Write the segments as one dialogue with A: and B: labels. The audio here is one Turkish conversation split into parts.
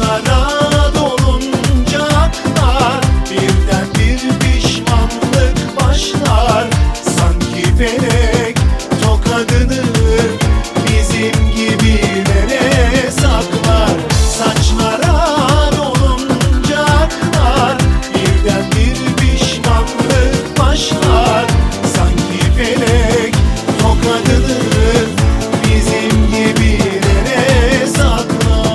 A: Saçlara dolunca aklar, birden bir pişmanlık başlar. Sanki felek tokadını bizim gibilere saklar. Saçlara dolunca aklar, birden bir pişmanlık başlar. Sanki felek tokadını bizim gibilere saklar.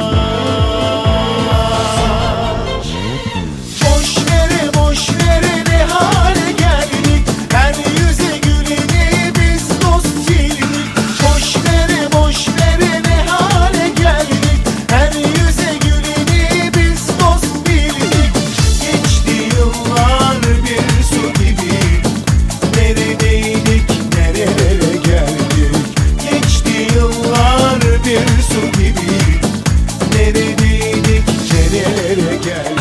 A: Boş vere boş vere ne hale geldik, her yüze güleni biz dost bildik. Boş vere boş vere ne hale geldik, her yüze güleni biz dost bildik. Geçti yıllar bir su gibi, neredeydik nerelere geldik. Geçti yıllar bir su gibi, neredeydik nerelere geldik.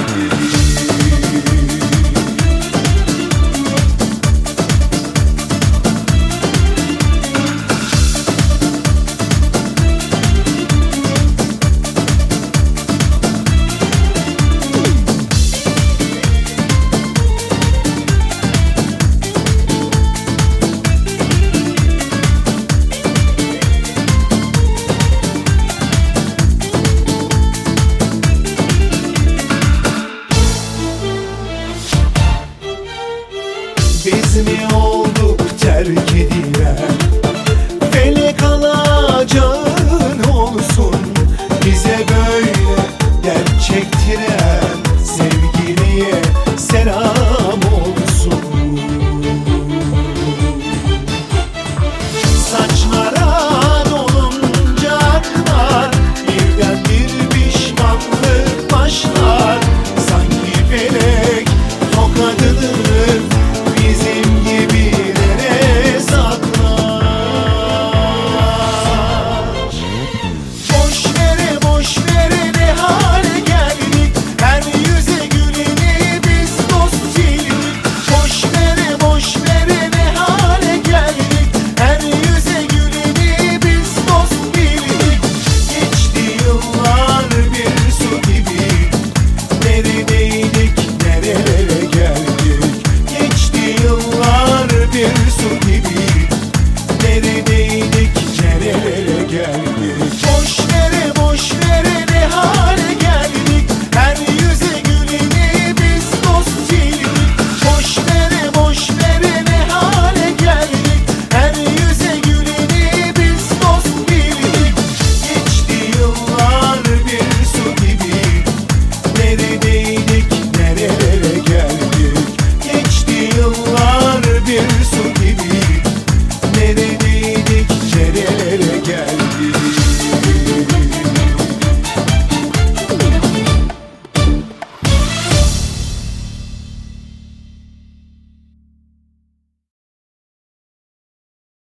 A: Biz mi olduk terk edilen, felek alacağın olsun. Bize böyle dert çektiren,